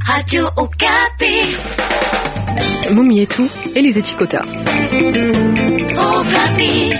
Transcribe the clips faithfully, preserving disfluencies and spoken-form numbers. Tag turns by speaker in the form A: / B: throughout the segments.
A: Radio Okapi.
B: Mumietu, Elise Chikota.
A: Okapi.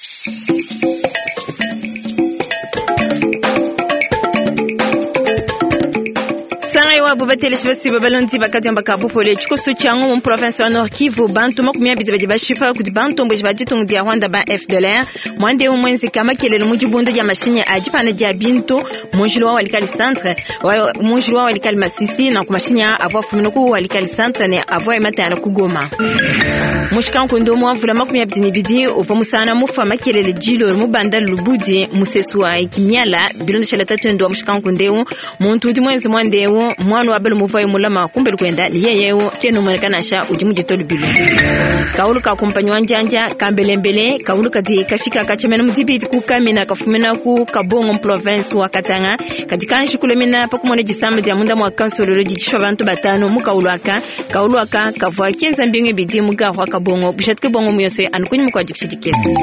C: Sanaiwa bubatele shivasi babalonzi bakati ambaka bupole chikoso chango mu province wa Nord Kivu bantu makumya bizabaje bashifa kuti bantu mbo bajitung dia Rwanda ba F D L R mwande umwenzi kama kelele mujibundo ya mashine ajipana dia binto munjilwa walikali centre munjilwa walikali Masisi na kumashinya avwa fumunuku walikali centre ne avwa matana kugoma mushkan kondo mu avula makumya bidini bidi uva musana mufa makelele jilo mubanda lubudi museswa ikimyala bilondo shalata twendo mushkan kondeu muntu di mwenzi mwande mwana wa belo muvayo mulama kumbe kwenda yeyeo kenu mwerekana sha ujimujitolo bilu kaulu ka kompanyo njanja kambelembele kaulu kati kafika kachemena muzibiti kukamina kafumena ku kabongo province wa Katanga katika shikulemena pakumone jisamba dia munda mwa kansolo jishwa bantu batano mukaulu aka kaulu aka kavwa kenza mbinge bidi muga wa kabongo bishatke bongo muyoso anukunyi mukwa jikishidikesi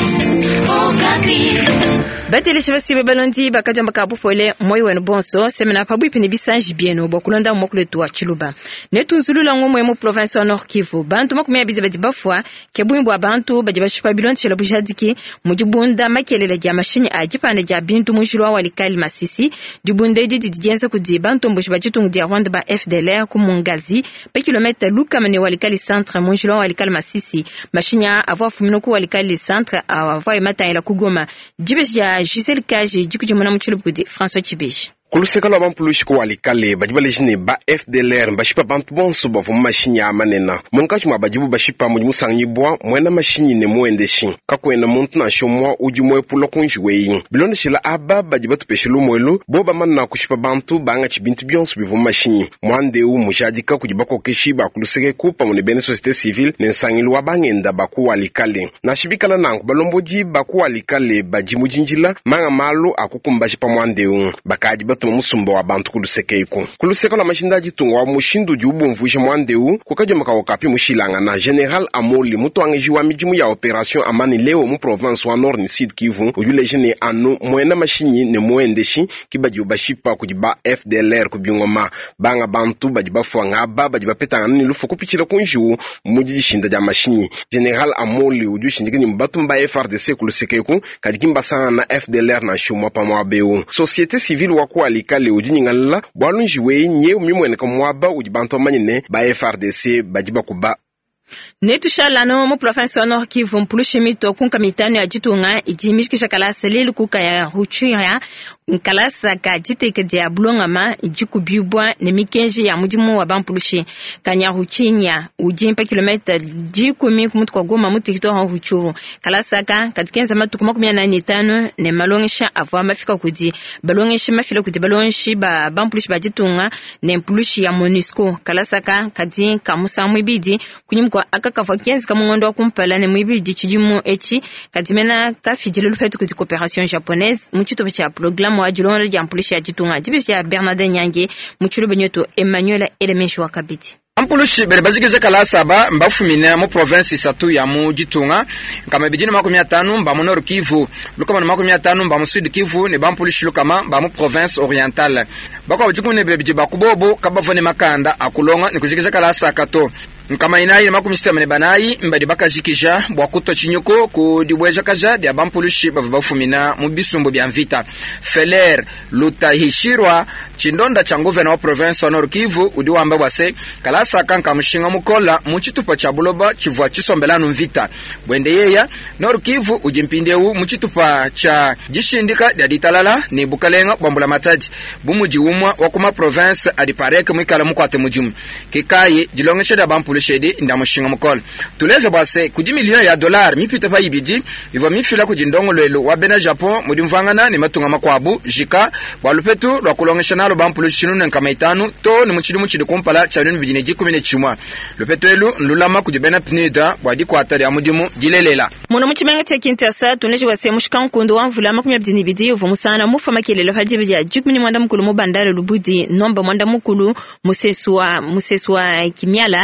A: Okapi.
C: batele shivasi babalonzi bakati ambaka bufole moyo wenu bonso semena pabu pini bisanji bieno bokulonda mokuletu wa Chiluba netunzulula ngomwe mu province wa Nord Kivu bantu makumya bize badi bafwa kebwimbo abantu baje bashipa bilonti shela bujadiki mujibunda makelele ja mashini ajipande ja bintu mujilwa walikali Masisi dibunda idi dijenza kudi bantu mbushi bajitung dia Rwanda ba F D L R ku Mungazi pa kilomita luka mane walikali centre mujilwa walikali Masisi mashinya avwa fumunuku walikali centre avwa mata ila kugoma jibesh ya Giselle Kaji jikujimona mu Chiluba kudi François Chibesh
D: kulusekala bampulushi ko walikale bajibalejine ba F D L R bashipa bantu bonso bavu mashini ya manena munkachi mwa bajibu bashipa mujimusangibwa mwena mashini ne muendeshi kakwena muntu na shomwa ujimwe pulo kunjweyi bilonde shila aba bajibatu peshelu mwelu boba manna kushipa bantu banga chibintu byonso bivu mashini mwande u mujadika kujibako keshi ba kuluseke kupa mune bene societe civile nensangilu wabangenda baku walikale na shibikala nangu balomboji baku walikale bajimujinjila manga malu akukumbashi pa mwande u bakaji tuma musumba wa bantu kulusekeko kuluseka la mashindaji tunga wa mushindu jubu mvuje mwandeu kukajo makawokapi mushilanga na General Amoli mutu angeji wa mijimu ya operation amani leo mu province wa Nord ni Sud Kivu ujule jene anu mwena mashinyi ne muendeshi kibaji ubashipa kujiba F D L R kubiungoma banga bantu bajiba fuangaba bajiba petanga nini lufu kupichila kunjiu mujijishinda ja mashinyi General Amoli ujushindikini mbatu mba F R D C kulusekeko kadikimba sana na F D L R na shumwa pa mwabeu Societe Civile wakua alikale ujinyingala bwalunjiwe nye umimwene kamwaba ujibantu amanyine ba F R D C bajiba kuba
C: netushala no mu province wa Nord Kivu mpulushi mito kunka mitano ya jitunga ijimishikisha kalasa lelu kuka ya huchuya kalasa ka jiteke dia bulongama ijikubibwa ne mikenji ya mujimu wa bampulushi kanya huchinya ujimpa kilomita jikumi kumutu kwa goma mutikito ha huchuru kalasa ka katikenza matuku makumi na tano ne malongisha avwa mafika kudi balongisha mafila kudi balongishi ba bampulushi ba jitunga ne mpulushi ya MONUSCO kalasa ka kadi kamusa mwibidi kunyimko akakava kenzi kamungondo wa kumpala ne mwibidi chijimu echi kadimena ka fidile lufetu kudi coopération japonaise muchito cha programme wa julonda jampulishi ya jitunga jibisi ya Bernard Nyange muchuluba nyoto Emmanuel Elemenshi wa Kabiti
E: ampulushi bere bazigeze kala saba mbafumina mu province isatu ya mu jitunga kama bijini makumi atano mba mu Nord Kivu lukama makumi atano mba mu Sud Kivu ne bampulushi lukama mba mu province orientale bakwa bujikune bere bijiba kubobo kabavone makanda akulonga ni kuzigeze kala sakato nkama inayi makumi sita mane banayi mbadi bakajikija bwakuto chinyuko ku dibweja kaja dia bampulushi bavafumina mu bisumbu bya mvita Feller Lutahishirwa chindonda cha guvernor wa province wa Nord Kivu udi wamba bwase kalasa kanka mushinga mukola mu chitupa cha buloba chivwa chisombelano mvita bwende yeya Nord Kivu ujimpindeu mu chitupa cha jishindika dia ditalala ni bukalenga bambula matadi bumuji umwa wa kuma province adipareke mwikala mukwate mujimu kikaye dilongesha da bampulushi shedi ndamushinga mukola tuleje bwase kudi milioni ya dollar mipita pa ibidi ivo mifila kujindongo lelo wa bena Japon mudi mvangana ni matunga makwabu jika bwalupetu lwa kulongesha nalo bampulushi shinu nkama itanu to ni muchidi muchidi kumpala cha nini bidine jikumi ne chimwa lupetu elu nlulama kujibena pnida bwadi kwa atari ya mudimu dilelela
C: muno muchimenga tekinta sa tuneje bwase mushika nkundo wa mvula makumi bidine bidi uvo musana mufa makelelo hajibidi ya jikumi ni mwanda mukulu mu bandare lubudi nomba mwanda mukulu museswa museswa kimyala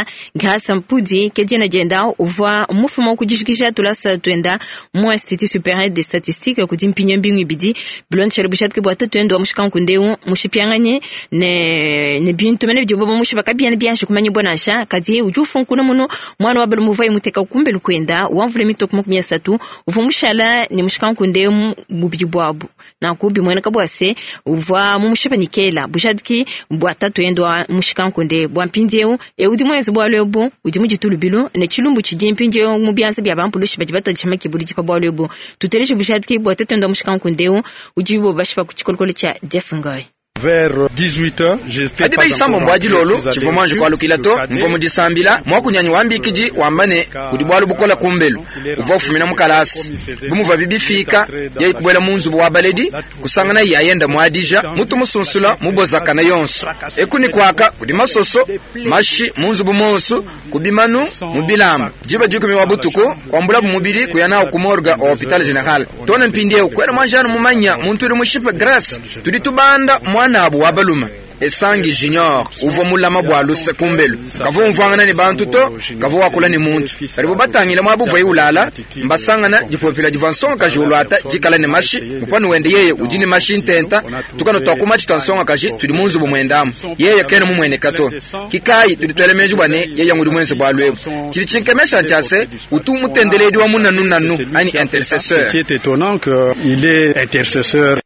C: Grâce Mpudi kejena jenda uva mufuma kujishikisha tulasa twenda mu Institut Supérieur des Statistiques kuti mpinyo mbingu ibidi bilon chelebushat ke bwata twendo mushika nkundeu mushipianganye ne ne bintu mene byo bobo mushibaka bien bien shikumanye bonasha kati ujufu nkuna muno mwana wa balumuva imuteka kumbe lukwenda wamvule mitoko makumya satu uva mushala ni mushika nkundeu mu bibwabu na kubi mwena kabwase uva mu mushipa nikela bushadki bwata twendo mushika nkunde bwampindeu e udi mwezi bwalebo udi mujitulubilu ne chilumbu chijimpinje mu byanse bya bampulushi bajibato chama kiburi chipa bwalebo tuteleje bushadki bwata twendo mushika nkundeu ujibo bashipa kuchikolkole cha Jefungoy.
F: Vers dix-huit heures, j'étais
E: Adi bai sambo mbwaji lolo chivomanje kwa lukilato mvomu disambila mwaku nyanyi wambikiji wambane kudibwalu bukola kumbelu uva ufumina mukalasi bumuva bibifika yai kubwela munzu bwa baledi kusangana yayenda mwadija mutu musunsula mubozaka na yonsu ekuni kwaka kudimasoso mashi munzu bumonsu kubimanu mubilamu jiba jukumi wabutuku kwambula bumubili kuyana ukumorga wa hospital general tona mpindie kwera manjanu mumanya muntu uri mushipa grâce tuli tubanda mwana abu wabaluma Esangi Junior uvo mulama bwalu sekumbelu kavo mvangana ni bantu to kavo wakula ni muntu karibu batangila mwabu vai ulala mbasangana jipopila jivansonga kajulwata jikala ni mashi mupanu wende yeye ujini mashi ntenta tukano twakuma chitansonga kaji tuli munzu bumwendamu yeye kene mumwene kato kikayi tuli twelemeju bane yeye ngudi mwenze bwalu ebu chili chinkemesha nchase utu mutendeledi wa munanu nanu ani intercesseur.
F: C'est étonnant qu'il est intercesseur.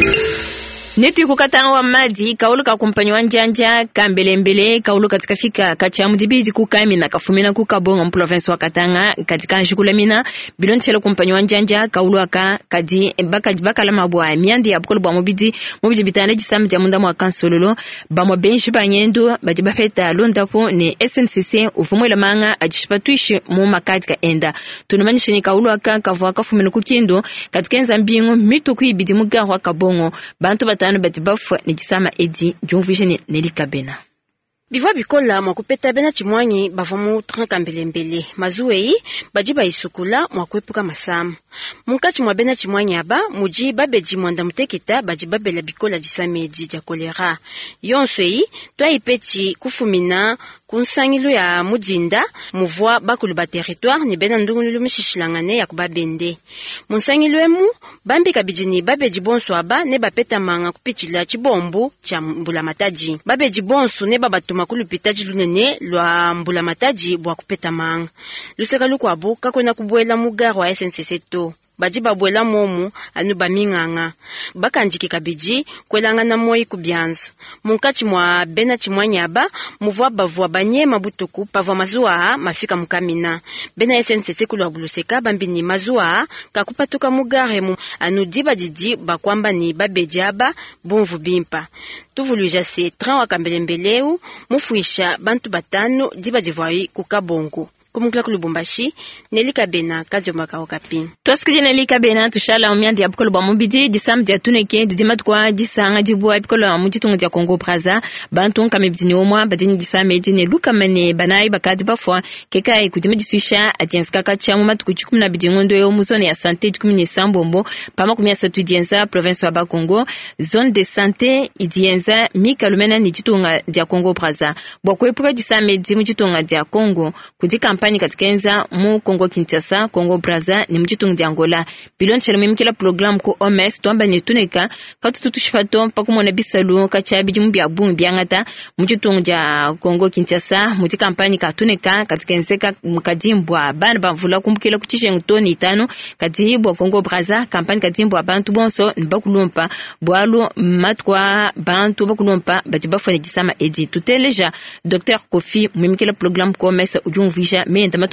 C: Neti kukatanga wa madi kaulu ka kumpanyi wa njanja kambele mbele kaulu katika fika kachamu dibidi kukamina kafumina kukabonga mprovince wa Katanga katika nshikulamina bilon chelo kumpanyi wa njanja kaulu aka kadi baka baka la mabwa miandi ya bukolo bwa mobidi mobidi bitane jisamu dia munda mwa kansololo ba mo benshi banyendo bajiba feta londa po ne S N C C ufumwela manga ajishipatuishi mu makati ka enda tunumanyisha ni kaulu aka kavwa kafumina kukindo katika nzambingo mitu kuibidi mugarwa kabongo bantu batano batibafu ni jisama edi jumvisheni Nelika Bena.
G: Bivwa bikola mwakupeta bena chimwanyi bavamu tranka mbele mbele. Mazuwei bajiba isukula mwakwepuka masamu. Munkachi mwa bena chimwanyi aba muji babeji mwanda mutekita bajiba bela bikola jisame edi ja kolera. Yonswei twa ipechi kufumina kunsangilu ya mujinda muvwa bakulu ba territoire ni bena ndungulu mishishilangane ya kubabende. Munsangilu emu bambi kabijini babeji bonsu aba ne bapeta manga kupichila chibombu cha mbula mataji. Babeji bonsu ne babatuma makulu pitaji lunene lwa mbula mataji bwa kupeta manga. Luseka lukwabu kakona kubwela mugara wa S N C C to. Baji babwela momu anu baminganga. Baka njiki kabiji kwelanga na moi kubyanza. Munkachi mwa bena chimwanyaba muvwa bavwa banye mabutuku pavwa mazuwa mafika mukamina. Bena S N C C kulwa buluseka bambini mazuwa kakupatuka mugare mu anu diba didi bakwamba ni babejaba bonvu bimpa. Tuvulu jase tran wakambelembeleu mufuisha bantu batano diba divwai kukabongo. Kumukla kulubumbashi Nelika Bena kajo okapi.
C: Toskije Nelika Bena tushala umyandi abukolo ba mubidi disam dia tuneke didimat kwa disanga dibwa abukolo ba mujitunga dia Congo Brazza bantu kamebdini omwa badini disame dine luka mane banai bakadi bafwa kekai kudime diswisha atienska kacha mu matuku kumi na bidingondo yo muzone ya santé kumi na sambombo pama kumya satu dienza province wa Bakongo zone de santé idienza mikalumena ni jitunga dia Congo Brazza bwa kwepuka disame di mujitunga dia Congo kudika kampani katika enza mu Congo Kinshasa, Congo Brazza ni mjitungu di Angola. Bilon chelemi mkila program ku O M S tuamba ni tuneka katututushifato paku mwana bisalu kachabi jimu bia bungu biangata mjitungu di Congo Kinshasa muti kampani katuneka katika enzeka mkadimbwa bana bamvula kumbukila kuchishe ngutoni itano kadimbwa Congo Brazza kampani kadimbwa bantu bonso nbakulumpa bwalu matkwa bantu bakulumpa batibafu ni jisama edi tuteleja Docteur Kofi mwimikila program ku O M S ujumvisha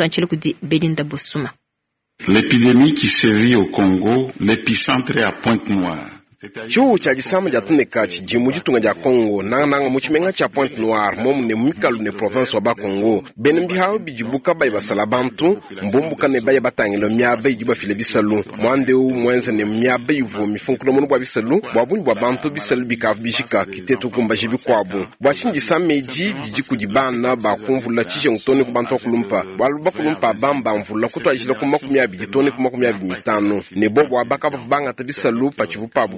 H: L'épidémie qui sévit au Congo, l'épicentre est à Pointe-Noire.
D: Chuo cha jisama ja tuneka chijimu jitunga ja Congo nanga nanga muchimenga cha Pointe Noire momu ne mikalu ne province wa ba Congo benembi hawo bijibuka bai basala bantu mbumbuka ne bai batangelo miabe jiba file bisalu mwande u mwenze ne miabe yuvo mifunkulo munu bwa bisalu bwabunyi bwa bantu bisalu bikaf bijika kitetu kumba jibi kwabu bwachinji sameji jijiku jibana ba kumvula chishe ngutoni kubantu kulumpa bwalu bakulumpa bamba mvula kutwa jila kumakumya bijitoni kumakumya bimitano ne bobo abaka banga tabisalu pachibupa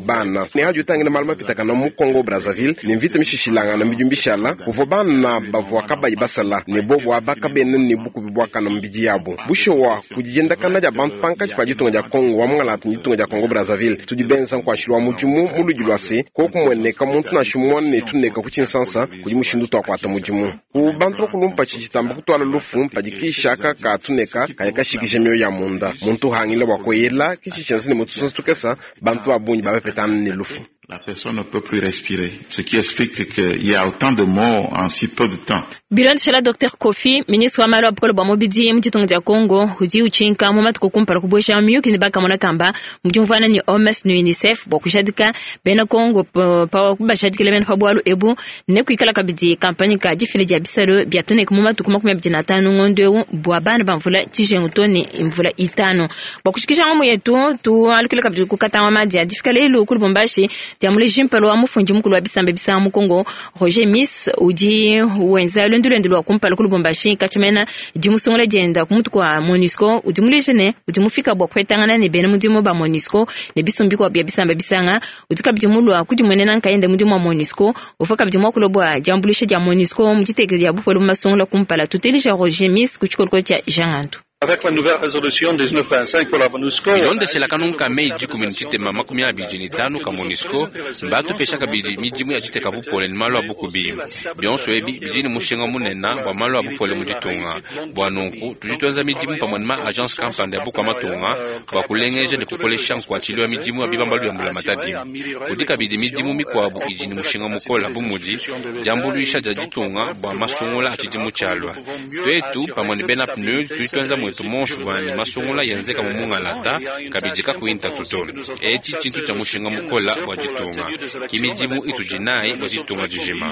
D: bana ne haju tangina malma pitaka na mu Congo Brazzaville ne mvite mishishilanga na mbijumbishala kuvo bana bavwa kaba ibasala ne bobo abaka benen ne buku bibwaka na mbiji yabo bushowa kujenda kana ja bantu panka chifaji tunga ja Congo wamngala tunga ja Congo Brazzaville tujibenza kwa shirwa mujimu mulujulwase ko kumwene ka muntu na shumwane tuneka kuchinsansa kujimushindu to akwata mujimu ku bantu kulumpa chichitamba kutwala lufu mpajikisha ka tuneka kayaka shikije myo ya munda muntu hangile wakoyela kichichenzi ne mutusunsu tukesa bantu abunyi babepetana ne lufu.
H: La personne ne peut plus respirer, ce qui explique qu'il y a autant de morts en si peu de temps.
C: Bilan chala Docteur Kofi, ministre wa mali wa bukolo bwa mobidi mchitongo ya Kongo, huji uchinka mumatu kukumpara kubosha miyuki nibaka mwana kamba, mjumfana ni O M S ni UNICEF, wakushadika bena Kongo pa kubashadika lebena pabualu ebu, neku ikala kabidi kampani ka jifile jabisalo, biatone kumumatu kumakumi abijina tanu ngondewu, buabana bamvula chishengutoni mvula itano. Wakushikisha ngamu yetu, tu alikule kabidi kukata wamadi ya difikale ilu kulubombashi, Diamule jimpalo wa mufunji mkulu wa bisambe bisa Mukongo Roger Miss uji wenza lwendu lwendu wa kumpalo kulubombashi kachimena jimusungula jenda kumutu kwa MONUSCO udimule jene udimufika bwa kwetangana ne bene mudimo ba MONUSCO ne bisumbi kwa bya bisambe bisanga udika bijimulu wa kujimwenena nkaende mudimo wa MONUSCO ufaka bijimo kulobwa jambulishe ja MONUSCO mujiteke ya bufolo masungula kumpala tutelisha Roger Miss kuchikolko cha jangantu.
I: Avec la nouvelle résolution dix-neuf vingt-cinq pour la MONUSCO,
J: ilonde sela kanunka meiji community mama kumi abijini tano ka MONUSCO mbatu pesha kabidi mijimu ya jite kabupole ni malo abukubi byonso ebi bijini mushinga munena bwa malo abupole mujitunga bwanunku tujitonza mijimu pamonima agence campagne ya buka matunga bwa kulengeje de kupolesha nkwachiliwa mijimu abibambalu ya mbula matadi kudika bidi mijimu mikwabu ijini mushinga mukola bumuji jambuluisha jajitunga bwa masungula achijimu chalwa twetu pamoni bena pnu tujitonza mwetu monshu bwani masungula yenzeka mumunga lata kabijika kuinta tutoni echi chintu cha mushinga mukola wajitunga kimijimu itujinai wajitunga jijima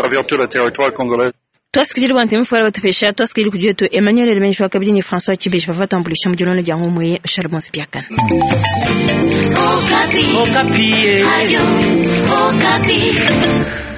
C: Twasikiri wanti mfara watapesha twasikiri kujetu Emmanuel Elemenshwa kabidi ni François Chibesh bafata mbulisha mjonono jangu mwe Charbons Biakan.
A: Okapi. Okapi. Radio Okapi.